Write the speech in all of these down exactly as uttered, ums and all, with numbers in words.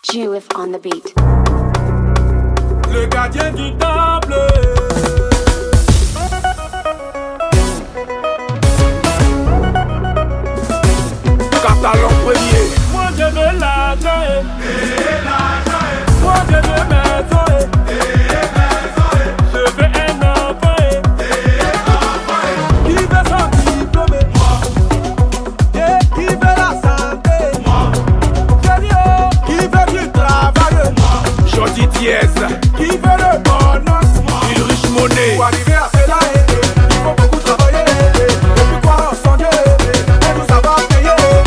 Juif on the beat. Le gardien du temple. Catalan premier. Moi je veux l'argent. Moi je veux maison. Je veux un enfant. Qui veut son diplôme? Et qui veut la santé? Je dis oh, qui veut du travail? Jody Diez. Qui veut le bonheur? Il riche monnaie. Pour arriver à cela, il faut beaucoup travailler. Et puis croire en son Dieu. Et nous savoir payer.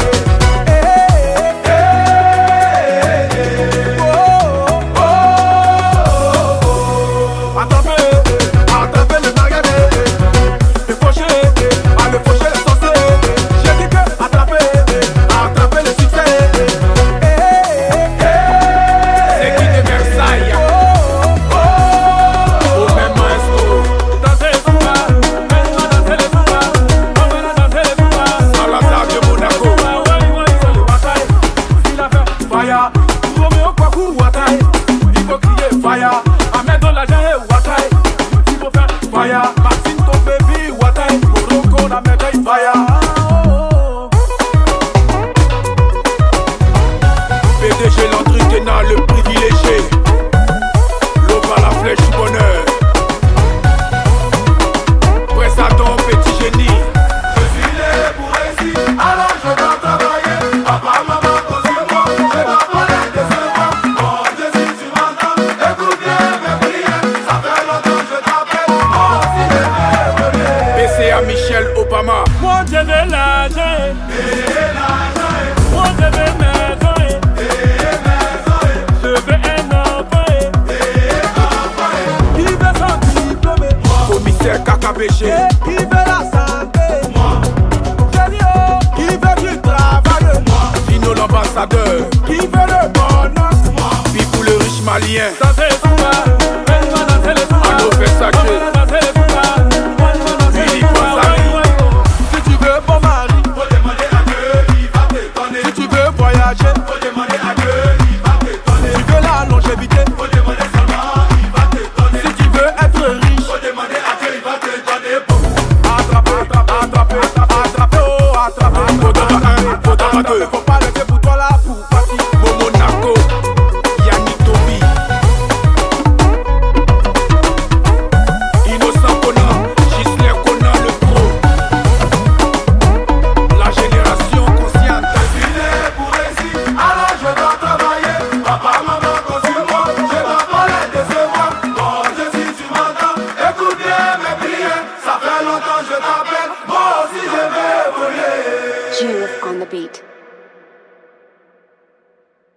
Fire, Ahmed dans la jange Ouattara. Il faut faire fire, Maxime ton baby Ouattara. Morocco la médaille fire. P D G l'entritenant, le privilégié. L'ova la flèche du bonheur. Présadon petit génie. Je suis né pour réussir, alors je dois travailler. Papa, maman, consume-moi, je dois pas les décevoir. Oh, je suis sur ma table. Michelle Obama. Moi je veux l'argent. Moi je veux maison. Je veux un enfant. Qui veut son diplôme? Commissaire K K B G. Qui veut la santé? Je dis oh, qui veut du travail? Dino l'ambassadeur. Qui veut le bonheur? Pipou le riche malien. Dansez les soumba. Fais-moi danser les soumba. Anno Versace. Faut demander à Dieu, il va t'étonner. Tu veux la longévité? Faut demander seulement, il va t'étonner. Si tu veux être riche, faut demander à Dieu, il va t'étonner beaucoup. Attraper, attraper, attraper, attraper, oh, attraper. Faut d'abord un, faut d'abord deux. Faut pas laisser pour toi là pour partir. Momo Nako, Yannick Tobi, Innocent Conan, Gisler Conan le pro. La génération consciente. Je suis né pour réussir. Alors je dois travailler. Papa, maman, consume-moi. Je dois pas les décevoir. Bon, je suis sur ma table. Écoute bien mes prières. Ça fait longtemps que je t'appelle. Moi aussi je vais voler. Juif on the beat.